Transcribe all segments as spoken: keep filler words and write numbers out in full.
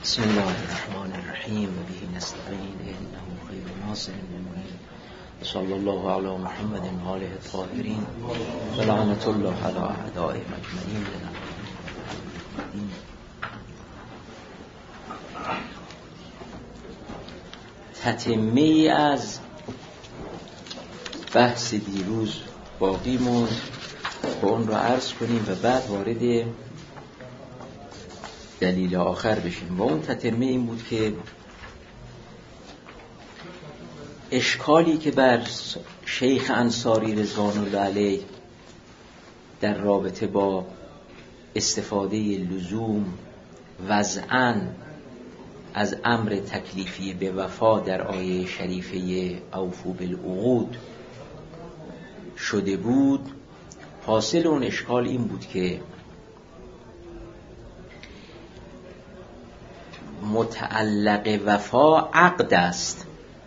بسم الله الرحمن الرحیم و به نستعین انه خیر ناصر المعین و صلی الله علی محمد و آله الطاهرین و لعنت الله علی اعدائهم اجمعین. تتمه ای از بحث دیروز باقی موند با اون رو عرض کنیم و بعد وارد دلیل آخر بشیم. و اون تتمه این بود که اشکالی که بر شیخ انصاری رضوان الله علیه در رابطه با استفاده لزوم وضعاً از امر تکلیفی به وفا در آیه شریفه اوفوا بالعقود شده بود، حاصل اون اشکال این بود که متعلق وفا عقد است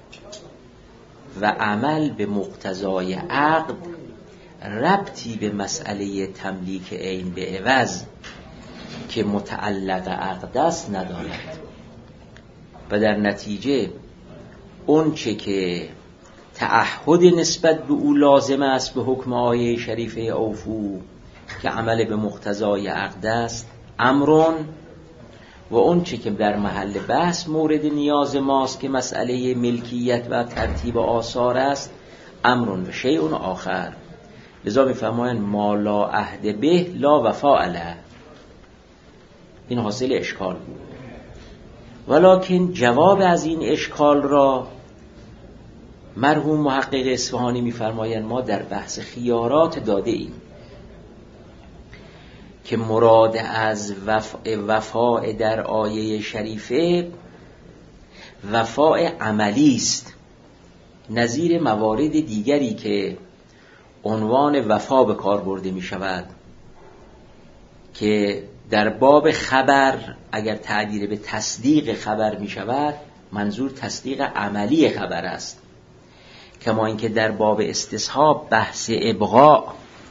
و عمل به مقتضای عقد ربطی به مسئله تملیک عین به عوض که متعلق عقد است ندارد و در نتیجه اون چه که تعهد نسبت به او لازم است به حکم آیه شریفه اوفو که عمل به مقتضای عقد است امرون، و اون چه که در محل بحث مورد نیاز ماست که مسئله ملکیت و ترتیب آثار است امرون و شیء آخر. لذا می‌فرمایند ما لا عهد به لا وفا علیه. این حاصل اشکال بود، ولکن جواب از این اشکال را مرحوم محقق اصفهانی می‌فرمایند ما در بحث خیارات داده ایم که مراد از وفاء در آیه شریفه وفاء عملی است، نظیر موارد دیگری که عنوان وفا به کار برده می شود که در باب خبر اگر تعبیر به تصدیق خبر می شود منظور تصدیق عملی خبر است، کما اینکه در باب استصحاب بحث ابقاء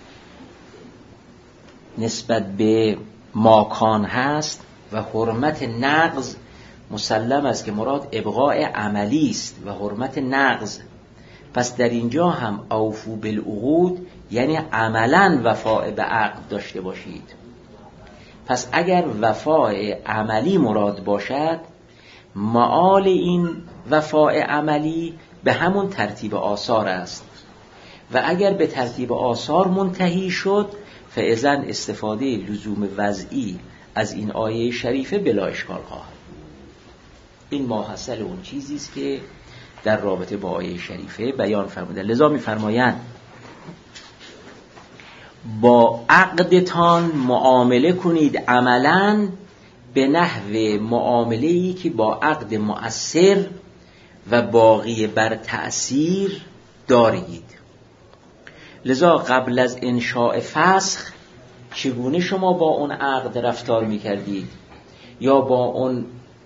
نسبت به ماکان هست و حرمت نقض مسلم است که مراد ابقاء عملی است و حرمت نقض. پس در اینجا هم اوفوا بالعقود یعنی عملاً وفاء به عقد داشته باشید. پس اگر وفاء عملی مراد باشد معال این وفاء عملی به همون ترتیب آثار است و اگر به ترتیب آثار منتهی شد فاذن استفاده لزوم وضعی از این آیه شریفه بلا اشکال خواهد. این ماحصل اون چیزی است که در رابطه با آیه شریفه بیان فرموده. لذا می‌فرمایند با عقدتان معامله کنید عملاً به نحو معامله‌ای که با عقد مؤثر و باقی بر تأثیر دارید. لذا قبل از انشاء فسخ چگونه شما با اون عقد رفتار می‌کردید یا با اون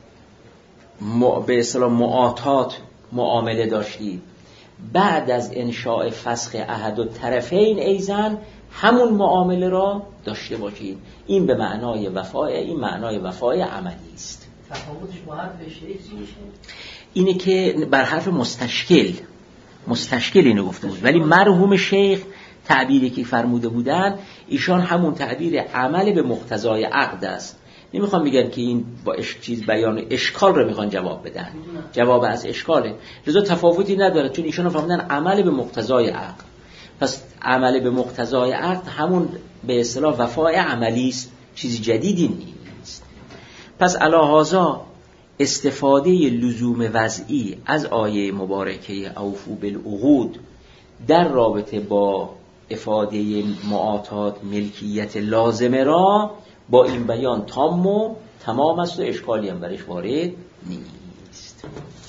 به اصطلاح معاطات معامله داشتید، بعد از انشاء فسخ احد الطرفین ایزن همون معامله را داشته باشید. این به معنای وفای این معنای وفای عملی است. تفاوتش با حرف شیخ چی میشه؟ اینه که بر حرف مستشکل مستشکل اینو گفته بود، ولی مرحوم شیخ تعبیری که فرموده بودن ایشان همون تعبیر عمل به مقتضای عقد است. نمیخوام بگن که این با اش چیز بیان اشکال رو میخوان جواب بدن، جواب از اشکاله. لذا تفاوتی نداره چون ایشان فرمودن عمل به مقتضای عقد. پس عمل به مقتضای عقد همون به اصطلاح وفای عملی است، چیزی جدیدی نیست. پس علی هذا استفاده لزوم وضعی از آیه مبارکه اوفوا بالعقود در رابطه با افاده معاطات ملکیت لازمه را با این بیان تام و تمام است و اشکالی هم برش وارد نیست.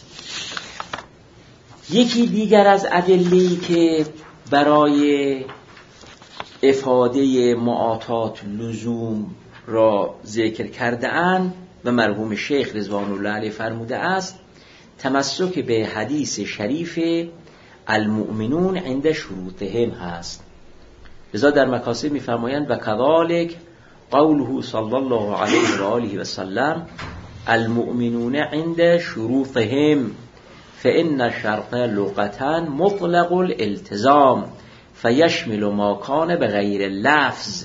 یکی دیگر از ادله‌ای که برای افاده معاطات لزوم را ذکر کرده اند و مرحوم شیخ رضوان الله علیه فرموده است تمسک به حدیث شریف المؤمنون عند شروطهم هست. لذا در مکاسب می‌فرمایند و کذالک قوله صلی الله علیه و آله و سلم المؤمنون عند شروطهم فإن الشرط لغة مطلق الالتزام فيشمل ما كان بغیر اللفظ.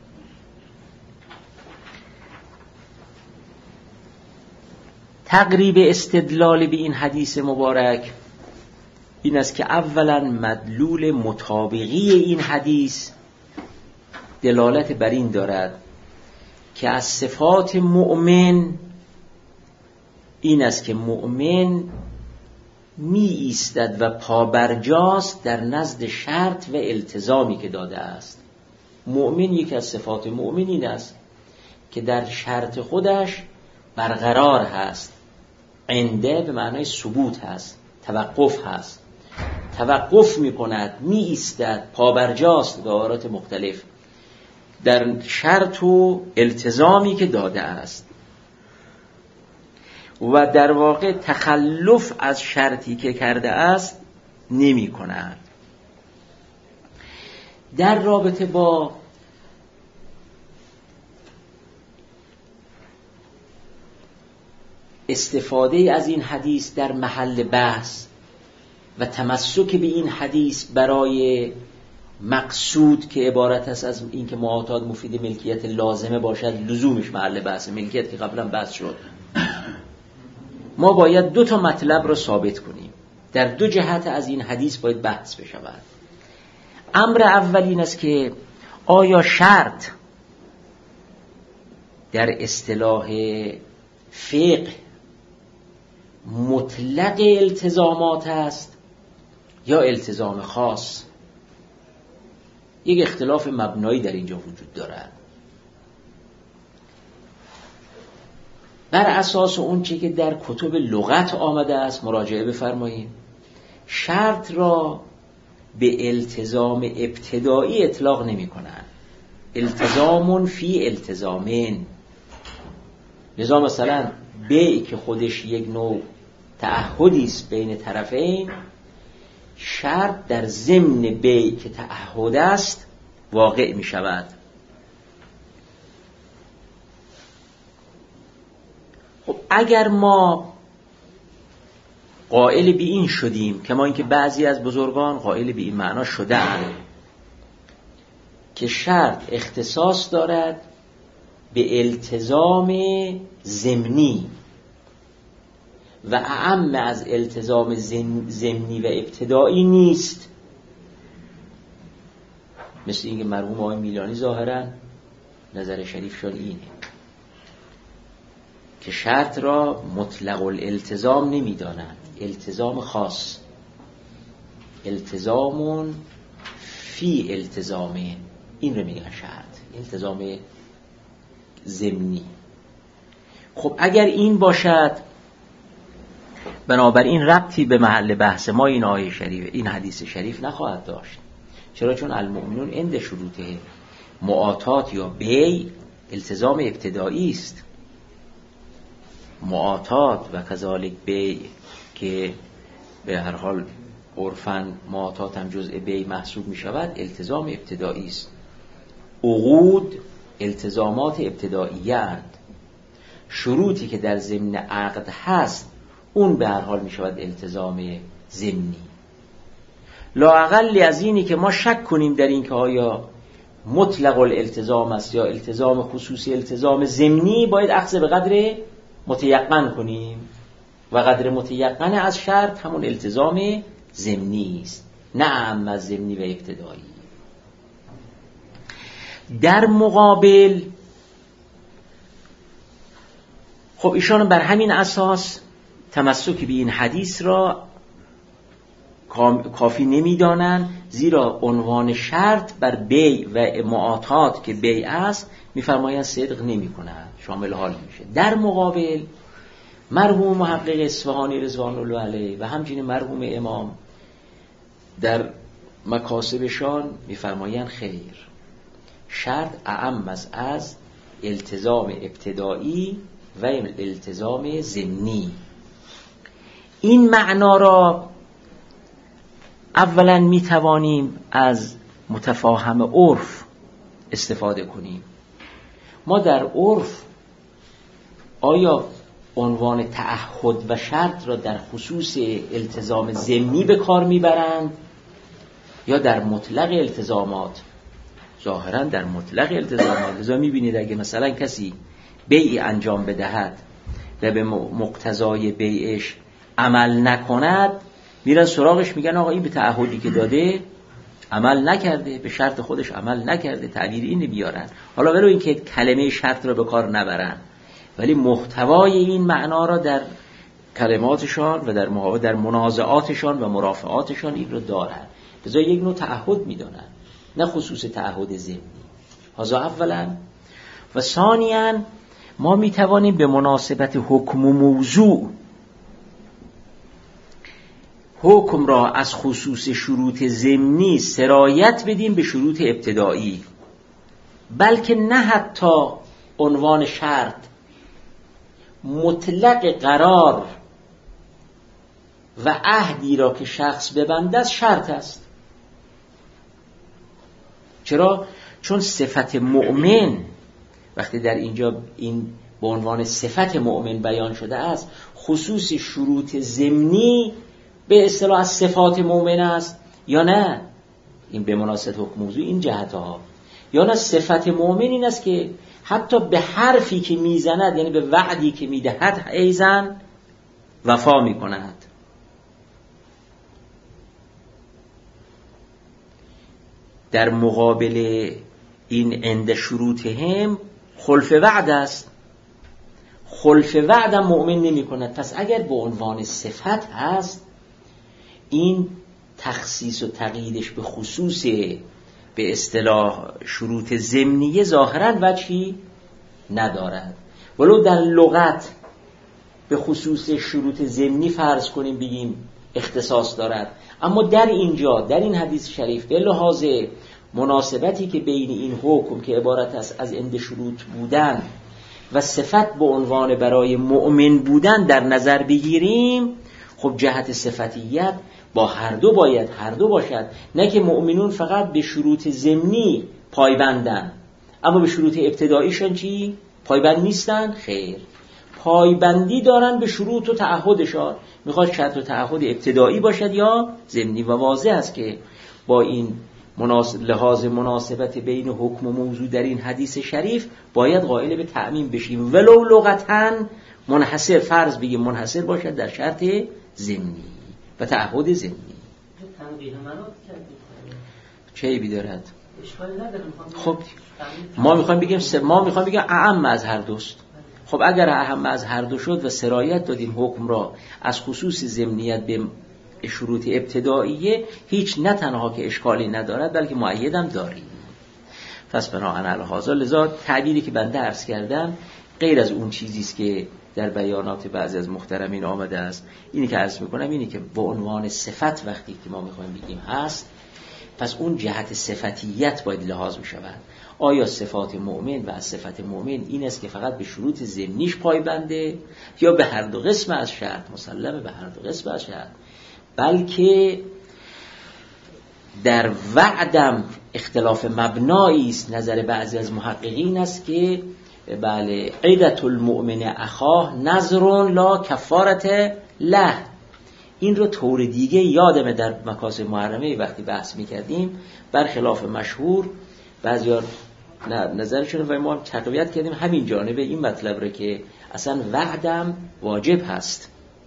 تقریب استدلال به این حدیث مبارک این است که اولا مدلول مطابقی این حدیث دلالت بر این دارد که از صفات مؤمن این است که مؤمن می ایستد و پابرجاست در نزد شرط و التزامی که داده است. مؤمن یک از صفات مؤمن این است که در شرط خودش برقرار هست. عنده به معنای ثبوت هست، توقف هست، توقف می کند، می ایستد، پابرجاست به عبارات مختلف در شرط و التزامی که داده است و در واقع تخلف از شرطی که کرده است نمی کند. در رابطه با استفاده از این حدیث در محل بحث و تمسک به این حدیث برای مقصود که عبارت است از این که معاطات مفید ملکیت لازمه باشد، لزومش محل بحث ملکیت که قبلا بحث شد، ما باید دو تا مطلب را ثابت کنیم. در دو جهت از این حدیث باید بحث بشود. امر اول این است که آیا شرط در اصطلاح فقه مطلق التزامات است یا التزام خاص؟ یک اختلاف مبنایی در اینجا وجود دارد. بر اساس اون چه که در کتب لغت آمده است مراجعه بفرمایید. شرط را به التزام ابتدایی اطلاق نمی کنند. التزام فی التزامین. لذا مثلا بیع که خودش یک نوع تعهدی است بین طرفین، شرط در ضمن بیع که تعهد است واقع می شود. خب اگر ما قائل به این شدیم، کما اینکه بعضی از بزرگان قائل به این معنا شده‌اند که شرط اختصاص دارد به التزام ضمنی و اعم از التزام ضمنی و ابتدایی نیست، مثل اینکه مرحوم آقای میلانی ظاهرا نظر شریفشان اینه که شرط را مطلق الالتزام نمی دانند، التزام خاص، التزامون فی التزامه، این رو میگن شرط، التزام ضمنی. خب اگر این باشد بنابراین ربطی به محل بحث ما این آیه شریف، این حدیث شریف نخواهد داشت. چرا؟ چون المؤمنون عند شروطه معاطات یا بیع التزام ابتدایی است. معاطات و کذالک بیع که به هر حال عرفاً معاطات هم جزء بیع محسوب می شود، التزام ابتدایی است. عقود التزامات ابتدایی اند. شروطی که در ضمن عقد هست اون به هر حال می شود التزام ضمنی. لااقل از اینی که ما شک کنیم در این که آیا مطلق الالتزام است یا التزام خصوصی التزام ضمنی، باید اخذ به قدر متیقن کنیم و قدر متیقن از شرط همون التزام ضمنی است، نه اعم از ضمنی و ابتدایی. در مقابل خب ایشان بر همین اساس تمسک به این حدیث را کافی نمی‌دانند، زیرا عنوان شرط بر بیع و معاطات که بیع است می‌فرمایند صدق نمی‌کند، شامل حال میشه. در مقابل مرحوم محقق اصفهانی رضوان الله علیه و همچنین مرحوم امام در مکاسبشان می‌فرمایند خیر، شرط اعم از از التزام ابتدایی و التزام ضمنی. این معنا را اولا می توانیم از متفاهم عرف استفاده کنیم. ما در عرف آیا عنوان تعهد و شرط را در خصوص التزام ضمنی به کار میبرند یا در مطلق التزامات؟ ظاهرا در مطلق التزامات. لذا میبینید اگه مثلا کسی بیعی انجام بدهد و به مقتضای بیعش عمل نکند، میرن سراغش میگن آقا این به تعهدی که داده عمل نکرده، به شرط خودش عمل نکرده، تعبیر این بیارن. حالا ولو اینکه کلمه شرط را به کار نبرن، ولی محتوای این معنا را در کلماتشان و در مقابل در منازعاتشان و مرافعاتشان این رو دارن. لذا یک نوع تعهد میدونن، نه خصوص تعهد ضمنی. هذا اولا. و ثانیاً ما میتوانیم به مناسبت حکم و موضوع حکم را از خصوص شروط ضمنی سرایت بدیم به شروط ابتدایی، بلکه نه حتی عنوان شرط مطلق قرار و عهدی را که شخص ببنده شرط است. چرا؟ چون صفت مؤمن وقتی در اینجا این به عنوان صفت مؤمن بیان شده است، خصوص شروط ضمنی به اصطلاح از صفات مؤمن است یا نه؟ این به مناسبت حکم موضوع این جهتها. یا نه صفت مؤمن این است که حتی به حرفی که میزند، یعنی به وعدی که میدهد ایزن وفا میکند. در مقابل این عند شروطهم خلف وعد است. خلف وعد هم مؤمن نمی کند. پس اگر به عنوان صفت هست، این تخصیص و تقییدش به خصوص به اصطلاح شروط ضمنیه ظاهراً وجهی ندارد. ولو در لغت به خصوص شروط ضمنی فرض کنیم بگیم اختصاص دارد، اما در اینجا در این حدیث شریف به لحاظ مناسبتی که بین این حکم که عبارت است از عند شروط بودن و صفت به عنوان برای مؤمن بودن در نظر بگیریم، خب جهت صفتیت با هر دو باید هر دو باشد. نه که مؤمنون فقط به شروط ضمنی پایبندن اما به شروط ابتداییشان چی؟ پایبند نیستن؟ خیر، پایبندی دارن به شروط و تعهدشان. میخواد شرط و تعهد ابتدایی باشد یا ضمنی. و واضح است که با این مناسب لحاظ مناسبت بین حکم و موضوع در این حدیث شریف باید قائل به تعمیم بشیم، ولو لغتاً منحصر فرض بگیم منحصر باشد در شرط ضمنی و تعهد ضمنی. تنبیه منو چه عیبی دارد؟ اشکالی نداره. خب ما میخوایم بگیم ما میخوایم بگیم اعم از هر دوست. خب اگر اعم از هر دو شد و سرایت دادیم حکم را از خصوص ضمنیت به شروط ابتداییه، هیچ نه تنها که اشکالی ندارد بلکه مؤیدم داریم. پس بناهن الهازا، لذا تعبیری که بنده عرض کردم غیر از اون چیزی است که در بیانات بعضی از محترمین آمده است. اینی که عرض میکنم اینی که به عنوان صفت وقتی که ما میخوایم بگیم هست، پس اون جهت صفتیت باید لحاظ بشود. آیا صفات مؤمن و از صفت مؤمن این است که فقط به شروط ضمنیش پایبنده یا به هر دو قسم از شرط؟ مسلمه به هر دو قسم از شرط، بلکه در وعدم اختلاف مبنایی است. نظر بعضی از محققین است که بله عیدت المؤمن اخاه نذر لا کفارت له. این رو طور دیگه یادمه در مکاسب محرمه وقتی بحث میکردیم، برخلاف مشهور بعضیار نظرشون و ما تقویت کردیم همین جانب این مطلب رو که اصلا وعدم واجب هست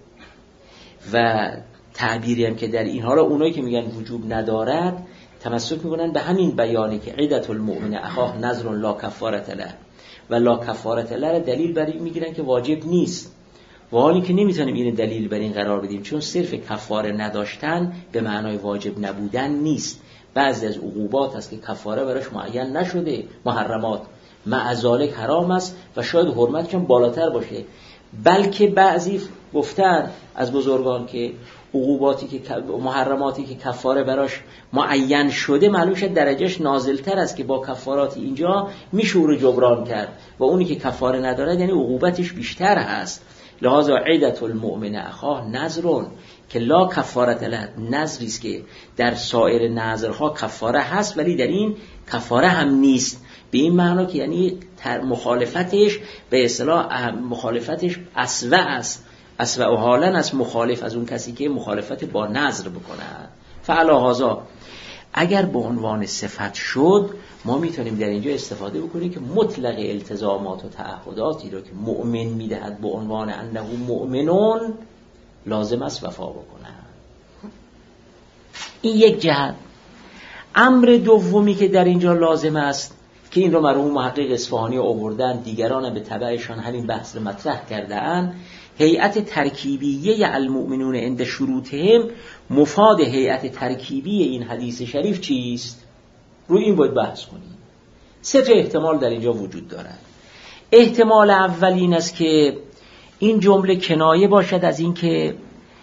و تعبیری هم که در اینها را اونایی که میگن وجوب ندارد تمسک میکنن به همین بیانی که عیدت المؤمن اخاه نذر لا کفارت له و لا کفارت له دلیل بر این میگیرن که واجب نیست، و حالی که نمیتونیم این دلیل بر این قرار بدیم، چون صرف کفاره نداشتن به معنای واجب نبودن نیست. بعضی از عقوبات هست که کفاره براش معین نشده، محرمات مع ذالک حرام است و شاید حرمتش هم بالاتر باشه، بلکه بعضی گفتن از بزرگان که عقوباتی که محرماتی که کفاره براش معین شده معلوم شد درجهش نازلتر است که با کفارات اینجا میشه او رو جبران کرد، و اونی که کفاره نداره یعنی عقوبتش بیشتر هست. لذا عیدت المؤمن اخاه نذرون که لا کفارت له، نذری است که در سایر نذرها کفاره هست ولی در این کفاره هم نیست، به این معنا که یعنی مخالفتش به اصطلاح مخالفتش اسوأ است، اسوأ حالا از مخالف از اون کسی که مخالفت با نظر بکنه. فعلا هذا اگر به عنوان صفت شد، ما میتونیم در اینجا استفاده بکنیم که مطلق التزامات و تعهداتی رو که مؤمن میدهد به عنوان انه مؤمنون لازم است وفا بکنه. این یک جهت. امر دومی که در اینجا لازم است که این رو مرحوم محقق اصفهانی آوردن، دیگران به تبعشان همین بحث رو مطرح کرده‌اند، هیئت ترکیبیه المؤمنون عند شروطهم، مفاد هیئت ترکیبی این حدیث شریف چیست؟ روی این باید بحث کنیم. سه تا احتمال در اینجا وجود دارد. احتمال اول این است که این جمله کنایه باشد از این که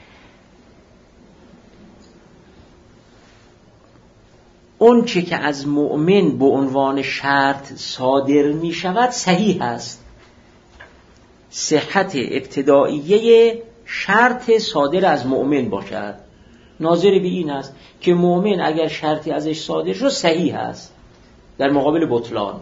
اون چه که از مؤمن به عنوان شرط صادر می شود صحیح است. صحت ابتدائیه شرط صادر از مؤمن باشد ناظر به این است که مؤمن اگر شرطی ازش صادر شد صحیح است در مقابل بطلان.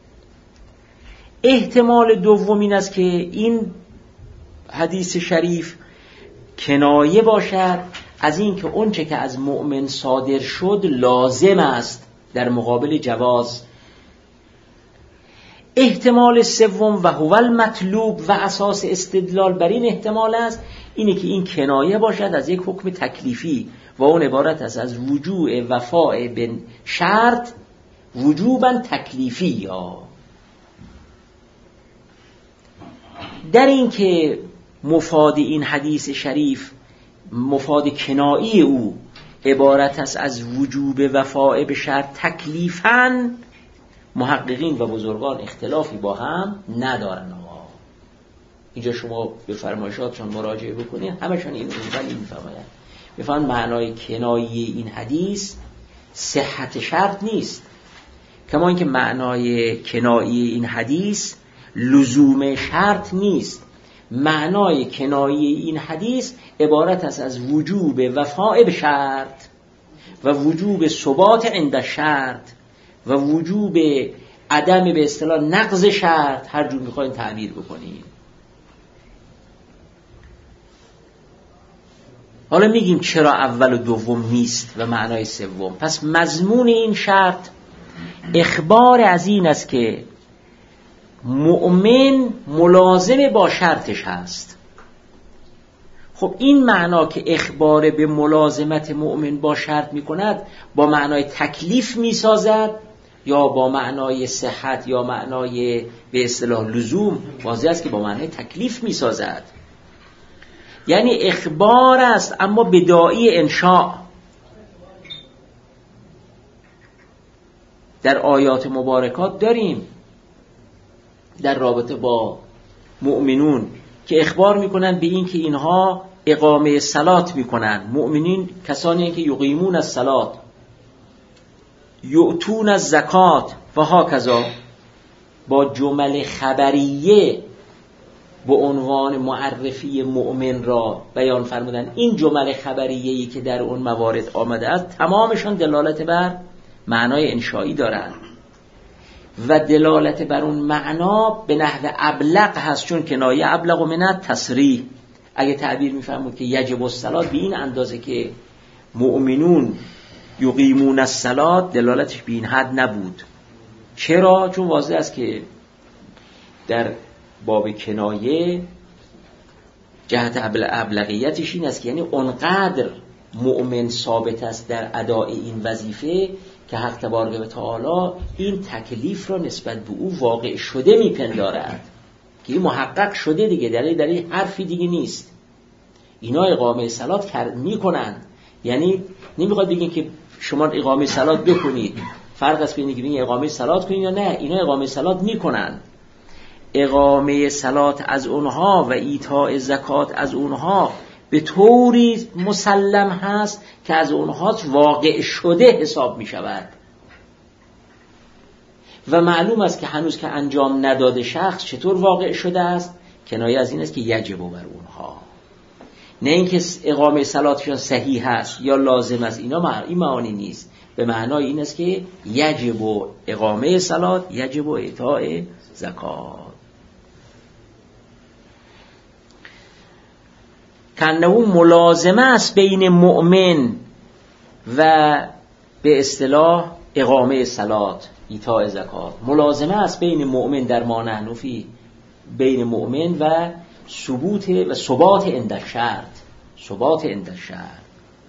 احتمال دوم این است که این حدیث شریف کنایه باشد از این که اون چه که از مؤمن صادر شد لازم است در مقابل جواز. احتمال سوم و هو المطلوب و اساس استدلال بر این احتمال است اینه که این کنایه باشد از یک حکم تکلیفی و اون عبارت است از وجوع وفاء به شرط وجوبا تکلیفی. یا در این که مفاد این حدیث شریف مفاد کنایی او عبارت است از وجوب وفاء به شرط تکلیفاً، محققین و بزرگان اختلافی با هم ندارن. آقا اینجا شما به فرمایشاتشون مراجعه بکنید، همشون این اونولی میفرمایند میفرمایند معنای کنایی این حدیث صحت شرط نیست، کما اینکه معنای کنایی این حدیث لزوم شرط نیست. معنای کنایی این حدیث عبارت است از وجوب وفاء به شرط و وجوب ثبات عند شرط و وجوب عدم به اصطلاح نقض شرط، هر جور میخواین تعبیر بکنیم. حالا میگیم چرا اول و دوم نیست و معنای سوم. پس مضمون این شرط اخبار از این است که مؤمن ملازم با شرطش هست. خب این معنا که اخبار به ملازمت مؤمن با شرط میکند با معنای تکلیف میسازد یا با معنای صحت یا معنای به اصطلاح لزوم؟ واضح است که با معنای تکلیف میسازد. یعنی اخبار است اما بداعی انشاء. در آیات مبارکات داریم در رابطه با مؤمنون که اخبار میکنن به این که اینها اقامه صلات میکنن. مؤمنین کسانی هستند که یقیمون الصلات، یؤتون الزکات و هاکذا، با جمل خبریه به عنوان معرفی مؤمن را بیان فرمودن. این جمل خبریه‌ای که در اون موارد آمده است تمامشان دلالت بر معنای انشایی دارند و دلالت بر اون معنا به نحو ابلغ هست، چون کنایه ابلغ من التصریح. اگه تعبیر می‌فرمود که یجب الصلات به این اندازه که مؤمنون یقیمون الصلات، دلالتش به این حد نبود. چرا؟ چون واضح است که در باب کنایه جهت ابلغیتش این است که یعنی اونقدر مؤمن ثابت است در ادای این وظیفه که حق تبارک و تعالی این تکلیف را نسبت به او واقع شده میپندارد که این محقق شده دیگه، در در این حرفی دیگه نیست. اینا اقامه صلات میکنن، یعنی نمیخواد بگین که شما اقامه صلات بکنید، فرق است بین اینکه اقامه صلات کنید یا نه. اینا اقامه صلات میکنن. اقامه صلات از اونها و ایتاء زکات از اونها به طوری مسلم هست که از اونها واقع شده حساب می شود و معلوم است که هنوز که انجام نداده شخص چطور واقع شده است. کنایه از این است که یجب بر اونها، نه اینکه اقامه صلاتشون صحیح هست یا لازم است. اینا این معانی نیست، به معنای این است که یجب و اقامه صلات، یجب و اعطاء زکات. کنه ملازمه است بین مؤمن و به اصطلاح اقامه صلات، ایتاء زکات. ملازمه است بین مؤمن در ما نحن فیه، بین مؤمن و ثبوت و ثبات عند شرط، ثبات عند شرط.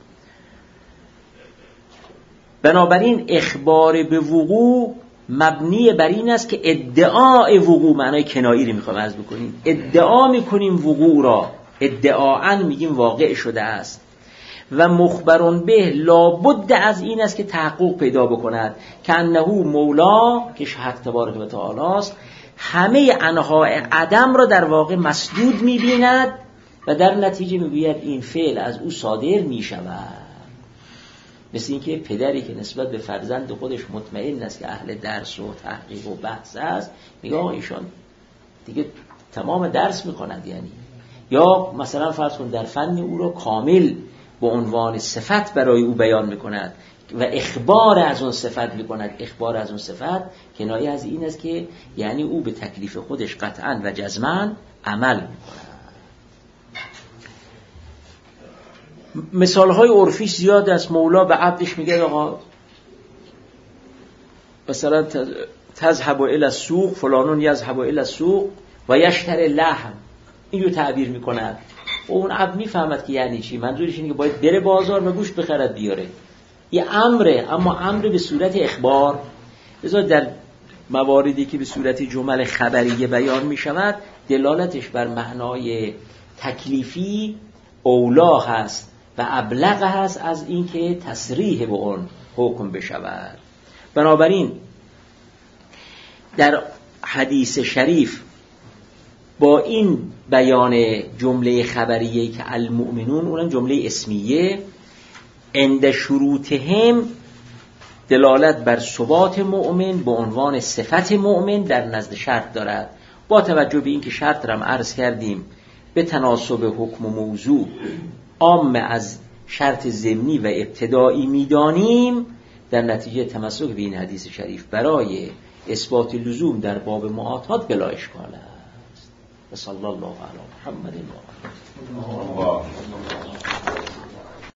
بنابراین اخبار به وقوع مبنی بر این است که ادعای وقوع، معنای کنایی رو میخوام عرض بکنیم، ادعا میکنیم وقوع را، ادعاً میگیم واقع شده است. و مخبرون به لابد از این است که تحقق پیدا بکند که انه مولا، که حق تبارک و تعالی است، همه انواع عدم را در واقع مسدود می‌بیند و در نتیجه می‌گوید این فعل از او صادر می‌شود. مثل اینکه پدری که نسبت به فرزند خودش مطمئن است که اهل درس و تحقیق و بحث است، میگه آقا ایشان دیگه تمام درس می‌کند، یعنی یا مثلا فرض کن در فن او را کامل به عنوان صفت برای او بیان می‌کند و اخبار از اون صفت می‌کند. اخبار از اون صفت کنایه از این است که یعنی او به تکلیف خودش قطعاً و جزماً عمل می‌کند. مثال‌های عرفیش زیاد است. مولا به عبدش میگه آقا مثلا تذهب الی السوق، فلانون یذهب الی السوق و یشتری لحم، اینو تعبیر می‌کند. اون عبد میفهمد که یعنی چی، منظورش اینه که باید بره بازار و گوشت بخرد بیاره. یه امره، اما امر به صورت اخبار. لذا در مواردی که به صورت جمل خبریه بیان می شود، دلالتش بر معنای تکلیفی اولا هست و ابلغ هست از این که تصریح به اون حکم بشود. بنابراین در حدیث شریف با این بیان جمله خبریه‌ای که المؤمنون، اونم جمله اسمیه، عند شروطهم دلالت بر ثبات مؤمن به عنوان صفت مؤمن در نزد شرط دارد. با توجه به این که شرط را هم عرض کردیم به تناسب حکم و موضوع عام از شرط ضمنی و ابتدایی می‌دانیم، در نتیجه تمسک به این حدیث شریف برای اثبات لزوم در باب معاطات بلا اشکال است. و صلی الله علی محمد و آله.